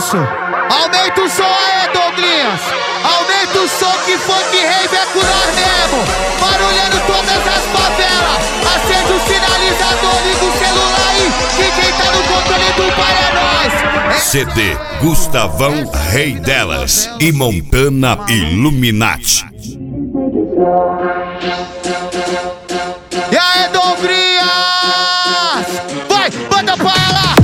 isso? Aumenta o som aí, Douglinhas. Aumenta o som que funk rave é com nós mesmo. Barulhando todas as favelas. Acende o sinalizador, liga o celular aí, que quem tá no controle do bar é nós. CD Gustavão, Rei Delas e Montana Illuminati. E aí, Douglinhas? Vai, manda pra ela.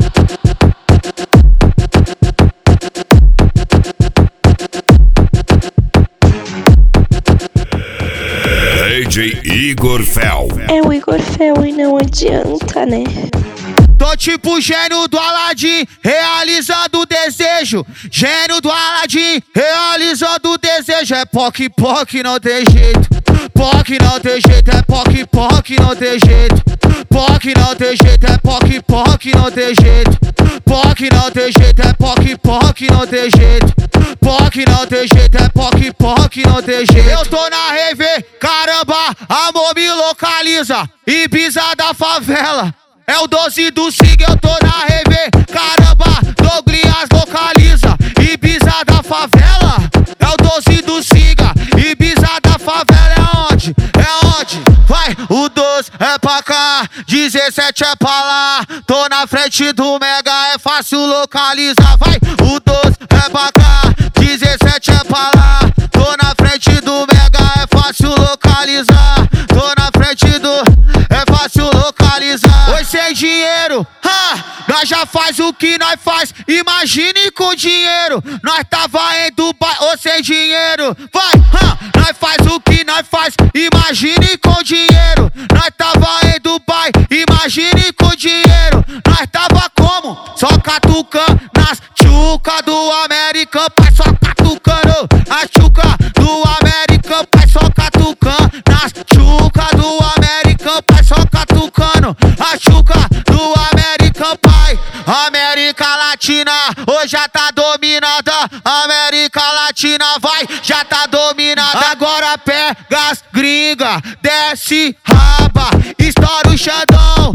DJ Igor Fel. É o Igor Fel e não adianta, né? Tô tipo gênio do Aladim, realizando o desejo. Gênio do Aladim, realizando o desejo. É POC, POC, não tem jeito. POC não tem jeito, é POC, POC, não tem jeito. POC não tem jeito, é POC, POC, não tem jeito. POC não tem jeito, é POC, POC, não tem jeito. POC não tem jeito, é POC, POC, não tem jeito. Eu tô na rave, caramba, amor me localiza. Ibiza da favela, é o 12 do SIG, eu tô na rave, caramba, Douglinhas localiza. Ibiza da favela, é o 12 do SIGA. Ibiza da favela é onde? É onde? Vai, o 12 é pra cá, 17 é pra lá. Tô na frente do Mega, é fácil localizar. Vai, o 12 é pra cá, 17 é pra lá. Tô na frente do Mega, é fácil localizar. Tô na frente do... é fácil localizar. Oi, sem dinheiro, nós já faz o que nós faz. Imagine com dinheiro, nós tava em Dubai. Ou sem dinheiro, vai, nós faz o que nós faz. Imagine com dinheiro, nós tava em Dubai. Imagine com dinheiro, nós tava como? Só catucando nas tchuca do American Pai. Só catucando as tchuca do American Pai. Só catucando nas tchuca do American Pai. Só catucando a tchuca do American Pai. América Latina, hoje já tá dominada. América Latina, vai, já tá dominada. Agora pega as gringa, desce raba, estoura o Xandão.